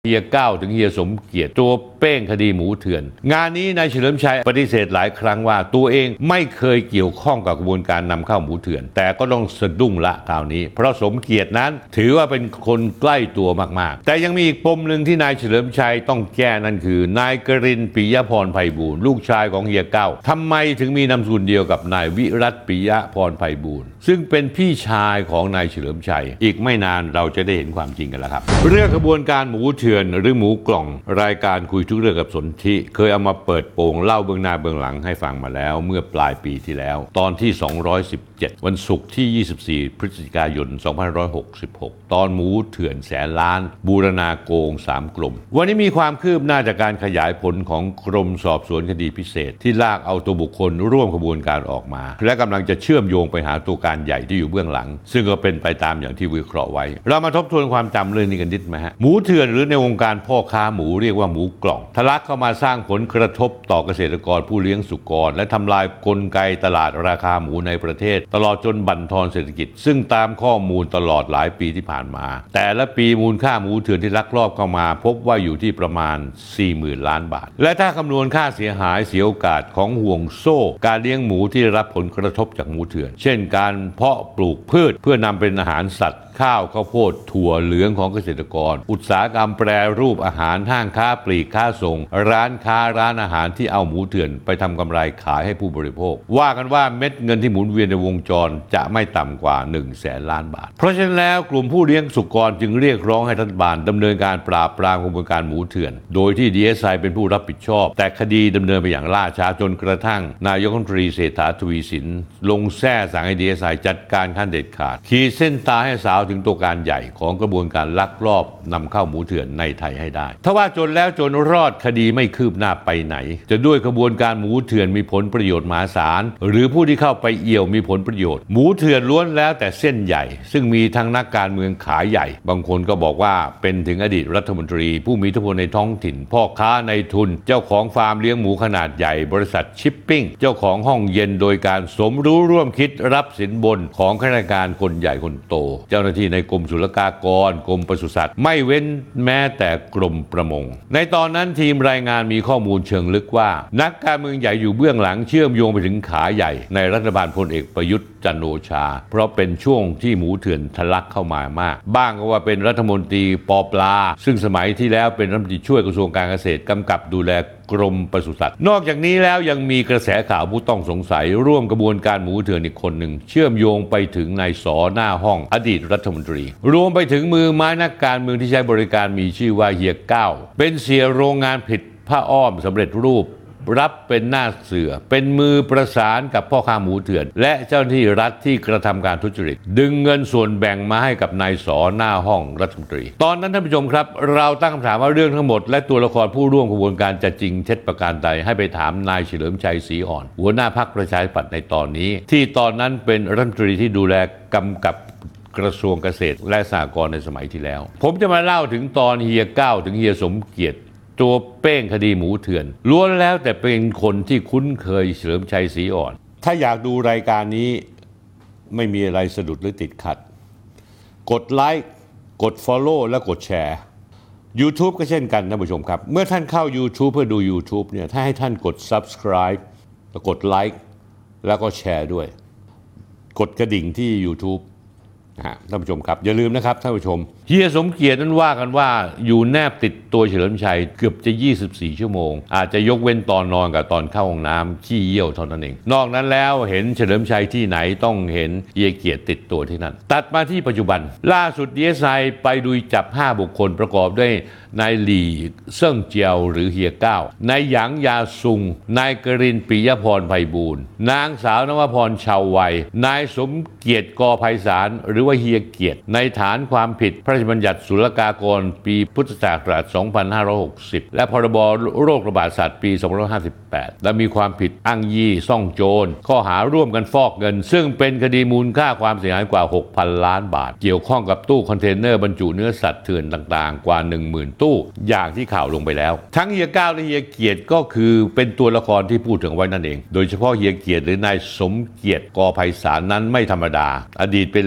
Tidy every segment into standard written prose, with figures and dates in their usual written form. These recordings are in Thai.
เฮียก้าวถึงเฮียสมเกียรติตัวเป้งคดีหมูเถื่อนงานนี้นายเฉลิมชัยปฏิเสธหลายครั้งว่าตัวเองไม่เคยเกี่ยวข้องกับกระบวนการนำเข้าหมูเถื่อนแต่ก็ต้องสะดุ้งละคราวนี้เพราะสมเกียรตินั้นถือว่าเป็นคนใกล้ตัวมากๆแต่ยังมีอีกปมหนึ่งที่นายเฉลิมชัยต้องแก้นั่นคือนายกรินทร์ปิยพรไพบูลย์ลูกชายของเฮียก้าวทำไมถึงมีนามสกุลเดียวกับนายวิรัตปิยพรไพบูลย์ซึ่งเป็นพี่ชายของนายเฉลิมชัยอีกไม่นานเราจะได้เห็นความจริงกันแล้วครับเรื่องกระบวนการหมูเถื่อนหรือหมูกล่องรายการคุยทุกเรื่องกับสนธิเคยเอามาเปิดโปงเล่าเบื้องหน้าเบื้องหลังให้ฟังมาแล้วเมื่อปลายปีที่แล้วตอนที่217วันศุกร์ที่24พฤศจิกายน2566ตอนหมูเถื่อนแสนล้านบูรณาโกง3กลุ่มวันนี้มีความคืบหน้าจากการขยายผลของกรมสอบสวนคดีพิเศษที่ลากเอาตัวบุคคลร่วมขบวนการออกมาและกำลังจะเชื่อมโยงไปหาตัวการใหญ่ที่อยู่เบื้องหลังซึ่งก็เป็นไปตามอย่างที่วิเคราะห์ไว้เรามาทบทวนความจำเรื่องนี้กันนิดไหมฮะหมูเถื่อนหรือในวงการพ่อค้าหมูเรียกว่าหมูกล่องทะลักเข้ามาสร้างผลกระทบต่อเกษตรกรผู้เลี้ยงสุกรและทำลายกลไกตลาดราคาหมูในประเทศตลอดจนบั่นทอนเศรษฐกิจซึ่งตามข้อมูลตลอดหลายปีที่ผ่านมาแต่ละปีมูลค่าหมูเถื่อนที่ลักลอบเข้ามาพบว่าอยู่ที่ประมาณ 40,000 ล้านบาทและถ้าคำนวณค่าเสียหายเสียโอกาสของห่วงโซ่การเลี้ยงหมูที่ได้รับผลกระทบจากหมูเถื่อนเช่นการเพาะปลูกพืชเพื่อนำเป็นอาหารสัตว์ข้าวข้าวโพดถั่วเหลืองของเกษตรกรอุตสาหกรรมแปรรูปอาหารห้างค้าปลีกค้าส่งร้านค้าร้านอาหารที่เอาหมูเถื่อนไปทำกำไรขายให้ผู้บริโภคว่ากันว่าเม็ดเงินที่หมุนเวียนในวงจรจะไม่ต่ำกว่า 100,000 ล้านบาทเพราะฉะนั้นแล้วกลุ่มผู้เลี้ยงสุกรจึงเรียกร้องให้รัฐบาลดำเนินการปราบปรามกระบวนการหมูเถื่อนโดยที่ DSI เป็นผู้รับผิดชอบแต่คดีดำเนินไปอย่างล่าช้าจนกระทั่งนายกรัฐมนตรีเศรษฐาทวีสินลงแท้สั่งให้ DSI จัดการขั้นเด็ดขาดขีดเส้นตายให้สาวถึงตัวการใหญ่ของกระบวนการลักลอบนำเข้าหมูเถื่อนในไทยให้ได้ถ้าว่าจนแล้วจนรอดคดีไม่คืบหน้าไปไหนจะด้วยกระบวนการหมูเถื่อนมีผลประโยชน์มหาศาลหรือผู้ที่เข้าไปเอี่ยวมีผลประโยชน์หมูเถื่อนล้วนแล้วแต่เส้นใหญ่ซึ่งมีทั้งนักการเมืองขายใหญ่บางคนก็บอกว่าเป็นถึงอดีตรัฐมนตรีผู้มีอิทธิพลในท้องถิ่นพ่อค้าในทุนเจ้าของฟาร์มเลี้ยงหมูขนาดใหญ่บริษัทชิปปิ้งเจ้าของห้องเย็นโดยการสมรู้ร่วมคิดรับสินบนของข้าราชการคนใหญ่คนโตเจ้าหน้าที่ในกรมศุลกากรกรมปศุสัตว์ไม่เว้นแม้แต่กรมประมงในตอนนั้นทีมรายงานมีข้อมูลเชิงลึกว่านักการเมืองใหญ่อยู่เบื้องหลังเชื่อมโยงไปถึงขาใหญ่ในรัฐบาลพลเอกประยุทธ์จันทร์โอชาเพราะเป็นช่วงที่หมูเถื่อนทะลักเข้ามามากบ้างก็ว่าเป็นรัฐมนตรีปอปลาซึ่งสมัยที่แล้วเป็นรัฐมนตรีช่วยกระทรวงการเกษตรกำกับดูแลกรมปศุสัตว์นอกจากนี้แล้วยังมีกระแสข่าวผู้ต้องสงสัยร่วมกระบวนการหมูเถื่อนอีกคนหนึ่งเชื่อมโยงไปถึงนายสอหน้าห้องอดีตรัฐมนตรีรวมไปถึงมือไม้นักการเมืองที่ใช้บริการมีชื่อว่าเฮียก้าวเป็นเสียโรงงานผลิตผ้าอ้อมสำเร็จรูปรับเป็นหน้าเสือเป็นมือประสานกับพ่อค้าหมูเถื่อนและเจ้าหน้าที่รัฐที่กระทำการทุจริตดึงเงินส่วนแบ่งมาให้กับนายสอหน้าห้องรัฐมนตรีตอนนั้นท่านผู้ชมครับเราตั้งคำถามว่าเรื่องทั้งหมดและตัวละครผู้ร่วมกระบวนการจะจริงเท็จประการใดให้ไปถามนายเฉลิมชัยศรีอ่อนหัวหน้าพรรคประชาธิปัตย์ในตอนนี้ที่ตอนนั้นเป็นรัฐมนตรีที่ดูแลกำกับกระทรวงเกษตรและสหกรณ์ในสมัยที่แล้วผมจะมาเล่าถึงตอนเฮียก้าวถึงเฮียสมเกียรติตัวเป้งคดีหมูเถื่อนล้วนแล้วแต่เป็นคนที่คุ้นเคยเฉลิมชัยศรีอ่อนถ้าอยากดูรายการนี้ไม่มีอะไรสะดุดหรือติดขัดกดไลค์กด Follow และกดแชร์ YouTube ก็เช่นกันท่านผู้ชมครับเมื่อท่านเข้า YouTube เพื่อดู YouTube เนี่ยถ้าให้ท่านกด Subscribe แล้วกดไลค์แล้วก็แชร์ด้วยกดกระดิ่งที่ YouTubeท่านผู้ชมครับอย่าลืมนะครับท่านผู้ชมเฮียสมเกียรตินั้นว่ากันว่าอยู่แนบติดตัวเฉลิมชัยเกือบจะ24ชั่วโมงอาจจะยกเว้นตอนนอนกับตอนเข้าห้องน้ำขี้เยี่ยวเท่านั้นเองนอกนั้นแล้วเห็นเฉลิมชัยที่ไหนต้องเห็นเฮียเกียรติติดตัวที่นั่นตัดมาที่ปัจจุบันล่าสุด DSI ไปดูจับ5บุคคลประกอบด้วยนายหลี่เซิ่งเจียวหรือเฮียก้าวนายหยางยาซุงนายกรินทร์ปิยพรไพบูลย์นางสาวนวพรชาววัยนายสมเกียรติกอไพศาลหรือว่าเฮียเกียรติในฐานความผิดพระราชบัญญัติศุลกากรปีพุทธศักราช 2560 และพรบโรคระบาดสัตว์ปี 2558 และมีความผิดอ้างยี่ซ่องโจรข้อหาร่วมกันฟอกเงินซึ่งเป็นคดีมูลค่าความเสียหายกว่า 6,000 ล้านบาทเกี่ยวข้องกับตู้คอนเทนเนอร์บรรจุเนื้อสัตว์เถื่อนต่างๆกว่า 10,000 ตู้อย่างที่ข่าวลงไปแล้วทั้งเฮียก้าวและเฮียเกียรติก็คือเป็นตัวละครที่พูดถึงไว้นั่นเองโดยเฉพาะเฮียเกียรติหรือนายสมเกียรติกอไพศาลนั้นไม่ธรรมดาอดีตเป็นเลขาส่วน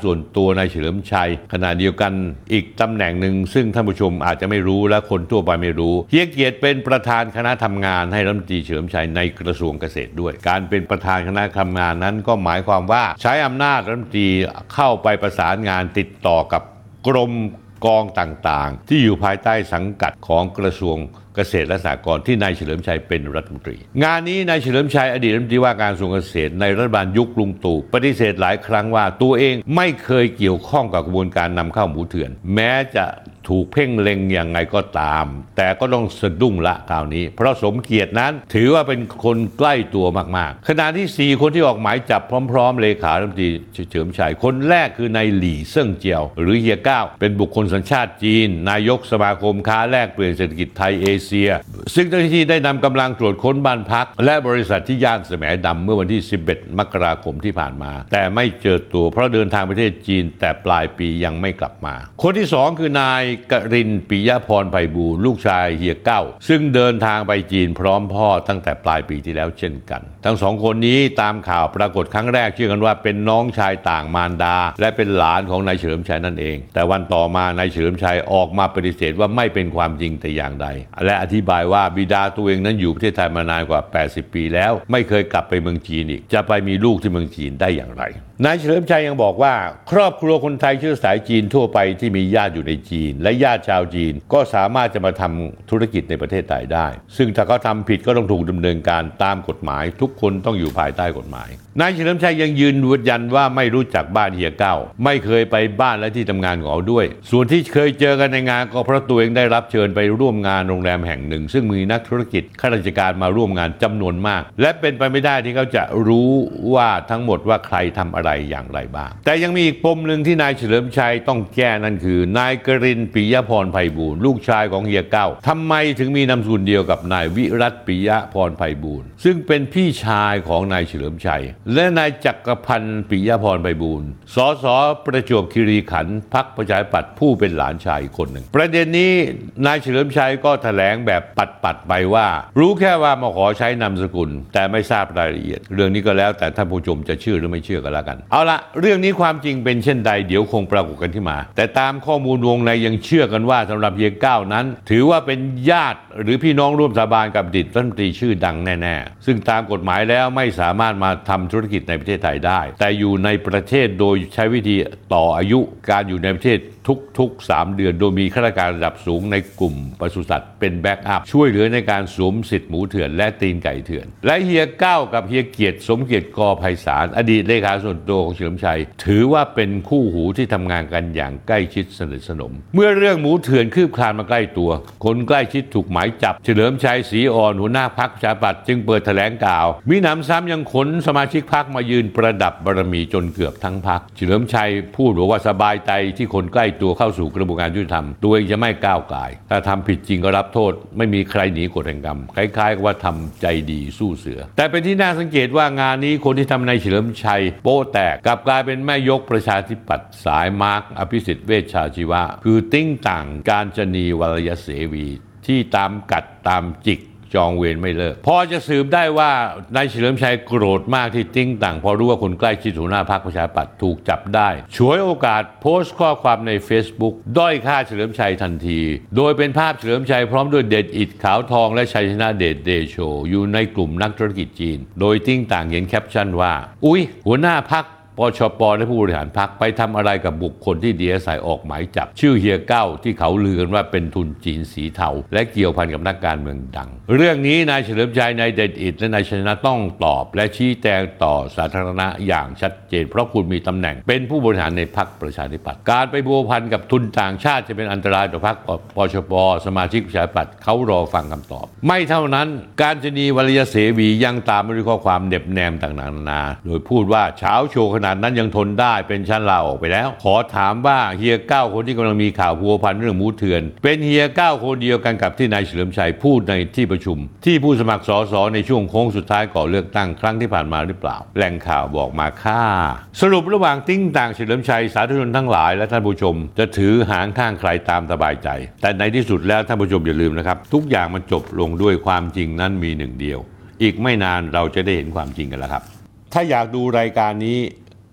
ส่วนตัวนายเฉลิมชัยขณะเดียวกันอีกตำแหน่งหนึ่งซึ่งท่านผู้ชมอาจจะไม่รู้และคนทั่วไปไม่รู้เฮียเกียรติเป็นประธานคณะทำงานให้รัฐมนตรีเฉลิมชัยในกระทรวงเกษตรด้วยการเป็นประธานคณะทำงานนั้นก็หมายความว่าใช้อำนาจรัฐมนตรีเข้าไปประสานงานติดต่อกับกรมกองต่างๆที่อยู่ภายใต้สังกัดของกระทรวงเกษตรและสหกรณ์ที่นายเฉลิมชัยเป็นรัฐมนตรีงานนี้นายเฉลิมชัยอดีตรัฐมนตรีว่าการกระทรวงเกษตรในรัฐบาลยุคลุงตู่ปฏิเสธหลายครั้งว่าตัวเองไม่เคยเกี่ยวข้องกับกระบวนการนำเข้าหมูเถื่อนแม้จะถูกเพ่งเล็งอย่างไงก็ตามแต่ก็ต้องสะดุ้งละคราวนี้เพราะสมเกียรตินั้นถือว่าเป็นคนใกล้ตัวมากๆขณะที่4คนที่ออกหมายจับพร้อมๆเลขารัฐมนตรีเฉลิมชัยคนแรกคือนายหลี่เซิ่งเจียวหรือเฮียก้าวเป็นบุคคลสัญชาติจีนนายกสมาคมค้าแลกเปลี่ยนเศรษฐกิจไทยเอเชียซึ่งเจ้าหน้าที่ได้นำกำลังตรวจค้นบ้านพักและบริษัทที่ย่านแสมดำเมื่อวันที่11มกราคมที่ผ่านมาแต่ไม่เจอตัวเพราะเดินทางประเทศจีนแต่ปลายปียังไม่กลับมาคนที่2คือนายกรินทร์ ปิยพรไพบูลย์ลูกชายเฮียเก้าซึ่งเดินทางไปจีนพร้อมพ่อตั้งแต่ปลายปีที่แล้วเช่นกันทั้งสองคนนี้ตามข่าวปรากฏครั้งแรกเชื่อกันว่าเป็นน้องชายต่างมารดาและเป็นหลานของนายเฉลิมชัยนั่นเองแต่วันต่อมานายเฉลิมชัยออกมาปฏิเสธว่าไม่เป็นความจริงแต่อย่างใดและอธิบายว่าบิดาตัวเองนั้นอยู่ประเทศไทยมานานกว่า80ปีแล้วไม่เคยกลับไปเมืองจีนอีกจะไปมีลูกที่เมืองจีนได้อย่างไรนายเฉลิมชัยยังบอกว่าครอบครัวคนไทยเชื้อสายจีนทั่วไปที่มีญาติอยู่ในจีนและญาติชาวจีนก็สามารถจะมาทำธุรกิจในประเทศไทยได้ซึ่งถ้าเขาทำผิดก็ต้องถูกดำเนินการตามกฎหมายทุกคนต้องอยู่ภายใต้กฎหมายนายเฉลิมชัยยังยืนยันว่าไม่รู้จักบ้านเฮียเก้าไม่เคยไปบ้านและที่ทำงานของเขาด้วยส่วนที่เคยเจอกันในงานก็เพราะตัวเองได้รับเชิญไปร่วมงานโรงแรมแห่งหนึ่งซึ่งมีนักธุรกิจข้าราชการมาร่วมงานจำนวนมากและเป็นไปไม่ได้ที่เขาจะรู้ว่าทั้งหมดว่าใครทำอะไรอย่างไรบ้างแต่ยังมีอีกปมหนึ่งที่นายเฉลิมชัยต้องแก้นั่นคือนายกรินทร์ ปิยพรไพบูลย์ลูกชายของเฮียเก้าทำไมถึงมีนามสกุลเดียวกับนายวิรัต ปิยพรไพบูลย์ซึ่งเป็นพี่ชายของนายเฉลิมชัยและนายจักรพันธ์ ปิยพรไพบูลย์สสประจวบคีรีขันธ์พรรคประชาธิปัตย์ผู้เป็นหลานชายคนหนึ่งประเด็นนี้นายเฉลิมชัยก็แถลงแบบปัดไปว่ารู้แค่ว่ามาขอใช้นามสกุลแต่ไม่ทราบรายละเอียดเรื่องนี้ก็แล้วแต่ท่านผู้ชมจะเชื่อหรือไม่เชื่อกันแล้วกันเอาละเรื่องนี้ความจริงเป็นเช่นใดเดี๋ยวคงปรากฏกันขึ้นมาแต่ตามข้อมูลวงในยังเชื่อกันว่าสำหรับเฮียเก้านั้นถือว่าเป็นญาติหรือพี่น้องร่วมสาบานกับอดีตรัฐมนตรีชื่อดังแน่ๆซึ่งตามกฎหมายแล้วไม่สามารถมาทำธุรกิจในประเทศไทยได้แต่อยู่ในประเทศโดยใช้วิธีต่ออายุการอยู่ในประเทศทุก3 เดือนโดยมีข้าราชการระดับสูงในกลุ่มปศุสัตว์เป็นแบ็กอัพช่วยเหลือในการสวมสิทธิ์หมูเถื่อนและตีนไก่เถื่อนและเฮียเก้ากับเฮียเกียรติสมเกียรติกอไพศาลอดีตเลขาส่วนตัวของเฉลิมชัยถือว่าเป็นคู่หูที่ทำงานกันอย่างใกล้ชิดสนิทสนมเมื่อเรื่องหมูเถื่อนคืบคลานมาใกล้ตัวคนใกล้ชิดถูกหมายจับเฉลิมชัยศรีอ่อนหัวหน้าพรรคประชาธิปัตย์จึงเปิดแถลงข่าวมีหนำซ้ำยังขนสมาชิกพรรคมายืนประดับบารมีจนเกือบทั้งพรรคเฉลิมชัยพูดว่าสบายใจที่คนใกล้ตัวเข้าสู่กระบวนการยุติธรรมตัวเองจะไม่ก้าวก่ายถ้าทำผิดจริงก็รับโทษไม่มีใครหนีกฎแห่งกรรมคล้ายๆกับว่าทำใจดีสู้เสือแต่เป็นที่น่าสังเกตว่างานนี้คนที่ทำในเฉลิมชัยโป๊แตกกลับกลายเป็นแม่ยกประชาธิปัตย์สายมาร์กอภิสิทธิ์เวชชาชีวะคือติ้งต่างการจนีวรยเสวีที่ตามกัดตามจิกจองเวรไม่เลิกพอจะสืบได้ว่านายเฉลิมชัยโกรธมากที่ติ้งต่างพอรู้ว่าคนใกล้ชิดหัวหน้าพรรคประชาธิปัตย์ถูกจับได้ฉวยโอกาสโพสต์ข้อความใน Facebook ด้อยค่าเฉลิมชัยทันทีโดยเป็นภาพเฉลิมชัยพร้อมด้วยเดชอิฐขาวทองและชัยชนะเดชเดโชอยู่ในกลุ่มนักธุรกิจจีนโดยติ้งต่างเขียนแคปชั่นว่าอุ๊ยหัวหน้าพรรคปชป.และผู้บริหารพรรคไปทำอะไรกับบุคคลที่DSIออกหมายจับชื่อเฮียเก้าที่เขาลือกันว่าเป็นทุนจีนสีเทาและเกี่ยวพันกับนักการเมืองดังเรื่องนี้นายเฉลิมชัยนายเดชอิฐและนายชนะต้องตอบและชี้แจงต่อสาธารณะอย่างชัดเจนเพราะคุณมีตำแหน่งเป็นผู้บริหารในพรรคประชาธิปัตย์การไปพัวพันกับทุนต่างชาติจะเป็นอันตรายต่อพรรคปชป.สมาชิกประชาธิปัตย์เขารอฟังคำตอบไม่เท่านั้นการจนีวรยเสวียังตามมาด้วยข้อความเหน็บแนมต่างๆนานาโดยพูดว่าเช้าโชว์ขนาดนั้นยังทนได้เป็นชั้นลาออกไปแล้วขอถามว่าเฮียเก้าคนที่กำลังมีข่าวพัวพันเรื่องหมูเถื่อนเป็นเฮียเก้าคนเดียวกันกับที่นายเฉลิมชัยพูดในที่ประชุมที่ผู้สมัครสสในช่วงโค้งสุดท้ายก่อนเลือกตั้งครั้งที่ผ่านมาหรือเปล่าแหล่งข่าวบอกมาค่ะสรุประหว่างติ้งต่างเฉลิมชัยสาธุชนทั้งหลายและท่านผู้ชมจะถือหางข้างใครตามสบายใจแต่ในที่สุดแล้วท่านผู้ชมอย่าลืมนะครับทุกอย่างมันจบลงด้วยความจริงนั้นมีหนึ่งเดียวอีกไม่นานเราจะได้เห็นความจริงกันแล้วครับถ้าอยากดูรายการนี้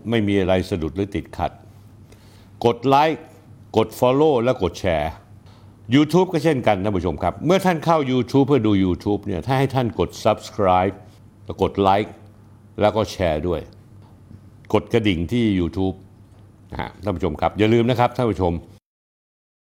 ไม่มีอะไรสะดุดหรือติดขัดกดไลค์กด Follow และกดแชร์ YouTube ก็เช่นกันท่านผู้ชมครับเมื่อท่านเข้า YouTube เพื่อดู YouTube เนี่ยถ้าให้ท่านกด Subscribe แล้วกดไลค์แล้วก็แชร์ด้วยกดกระดิ่งที่ YouTube ท่านผู้ชมครับอย่าลืมนะครับท่านผู้ชม